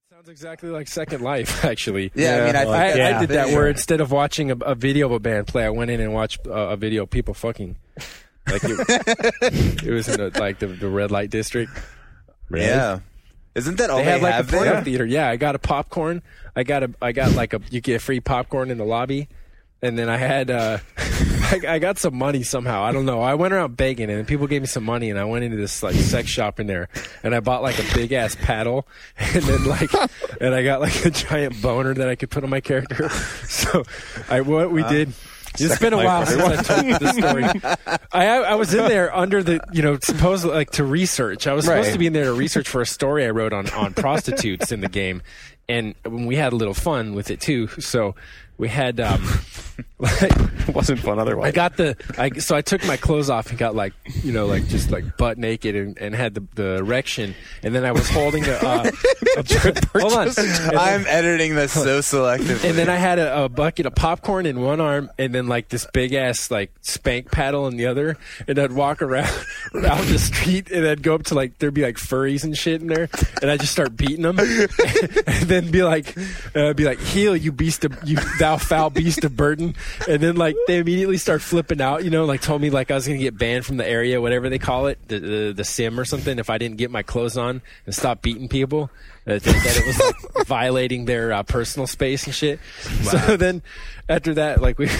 Sounds exactly like Second Life, actually. Yeah, I mean, I did that where instead of watching a video of a band play, I went in and watched a video of people fucking. Like it was in the red light district. Really? Yeah. Isn't that all they had have a porno there? theater? Yeah, I got a popcorn. I got you get free popcorn in the lobby, and then I had I got some money somehow. I don't know. I went around begging, and people gave me some money, and I went into this like sex shop in there, and I bought like a big ass paddle, and then and I got like a giant boner that I could put on my character. So what we did. It's been a while since I told this story. I was in there under the, supposedly like to research. I was supposed to be in there to research for a story I wrote on prostitutes in the game. And we had a little fun with it too. So we had, it wasn't fun otherwise. So I took my clothes off and got just butt naked and had the erection. And then I was holding hold on. I'm editing this so selectively. And then I had a bucket of popcorn in one arm and then like this big ass like spank paddle in the other. And I'd walk around out the street and I'd go up to there'd be like furries and shit in there. And I'd just start beating them. And then be like, heal, you beast of, thou foul beast of burden. And then they immediately start flipping out, told me I was going to get banned from the area, whatever they call it, the sim or something, if I didn't get my clothes on and stop beating people. That it was violating their personal space and shit. Wow. So then after that, we...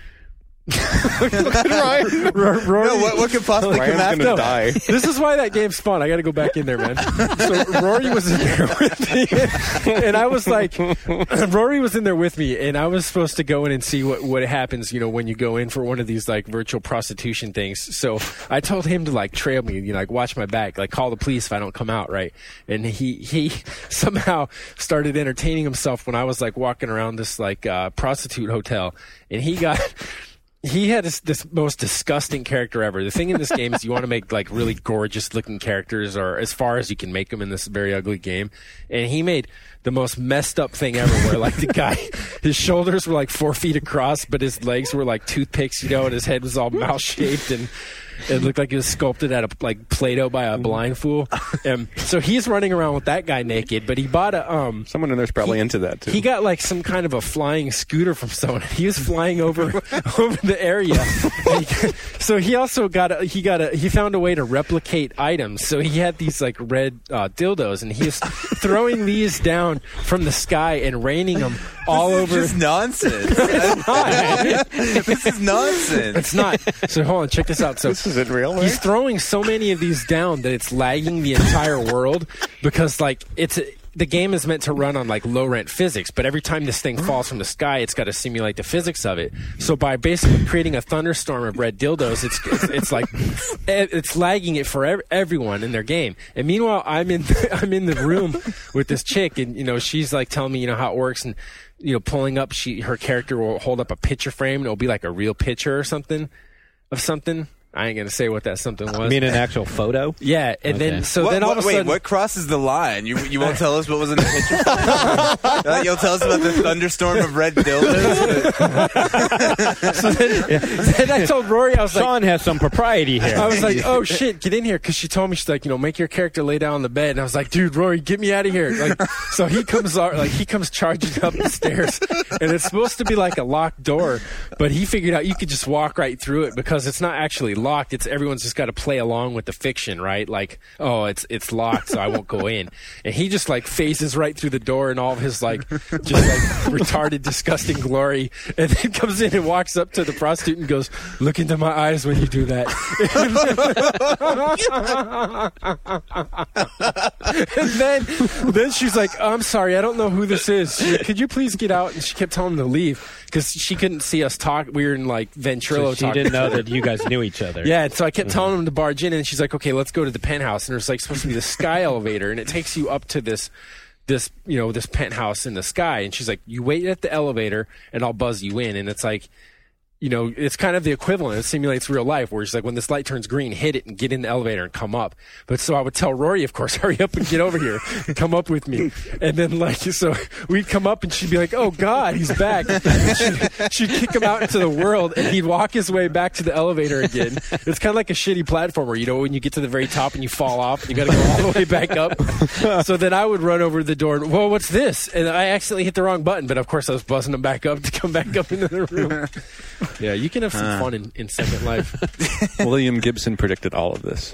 Ryan. No, what could possibly come after? Gonna die. This is why that game's fun. I got to go back in there, man. So Rory was in there with me, and I was like, Rory was in there with me, and I was supposed to go in and see what happens, when you go in for one of these virtual prostitution things. So I told him to trail me, watch my back, call the police if I don't come out, right? And he somehow started entertaining himself when I was walking around this prostitute hotel, and he had this most disgusting character ever. The thing in this game is you want to make really gorgeous looking characters, or as far as you can make them in this very ugly game. And he made the most messed up thing ever where the guy, his shoulders were 4 feet across, but his legs were like toothpicks, and his head was all mouse shaped, and it looked like it was sculpted out of Play-Doh by a blind fool. So he's running around with that guy naked, but he bought a someone in there's probably into that too. He got some kind of a flying scooter from someone. He was flying over the area. So he also he found a way to replicate items. So he had these red dildos, and he was throwing these down from the sky and raining them all over. This is just nonsense. This is nonsense. It's not. So hold on, check this out. So this isn't real. He's throwing so many of these down that it's lagging the entire world because the game is meant to run on low rent physics, but every time this thing falls from the sky, it's got to simulate the physics of it. So by basically creating a thunderstorm of red dildos, it's lagging it for everyone in their game. And meanwhile, I'm in the room with this chick, and she's telling me how it works, and pulling up, her character will hold up a picture frame, and it'll be a real picture or something of something. I ain't gonna say what that something was. You mean an actual photo? Yeah, and then all of a sudden, what crosses the line? You won't tell us what was in the picture? You'll tell us about the thunderstorm of red dildos. So then I told Rory, I was Sean has some propriety here. I was like, oh shit, get in here, because she told me, she's make your character lay down on the bed, and I was like, dude, Rory, get me out of here. So he comes charging up the stairs, and it's supposed to be a locked door, but he figured out you could just walk right through it because it's not actually locked. It's everyone's just got to play along with the fiction, right? It's locked, so I won't go in. And he just phases right through the door in all of his retarded, disgusting glory, and then comes in and walks up to the prostitute and goes, "Look into my eyes when you do that." And then she's like, "I'm sorry, I don't know who this is. Could you please get out?" And she kept telling him to leave because she couldn't see us talk. We were in Ventrilo. So she didn't know that you guys knew each other. Yeah, so I kept telling him to barge in, and she's like, "Okay, let's go to the penthouse." And there's supposed to be the sky elevator, and it takes you up to this penthouse in the sky. And she's like, "You wait at the elevator, and I'll buzz you in." And it's it's kind of the equivalent. It simulates real life, where it's like when this light turns green, hit it and get in the elevator and come up. But so I would tell Rory, of course, hurry up and get over here, and come up with me. And then so we'd come up and she'd be like, "Oh God, he's back!" And she'd kick him out into the world, and he'd walk his way back to the elevator again. It's kind of like a shitty platformer, when you get to the very top and you fall off, and you got to go all the way back up. So then I would run over to the door and, "Whoa, what's this?" And I accidentally hit the wrong button, but of course I was buzzing him back up to come back up into the room. Yeah, you can have some fun in Second Life. William Gibson predicted all of this.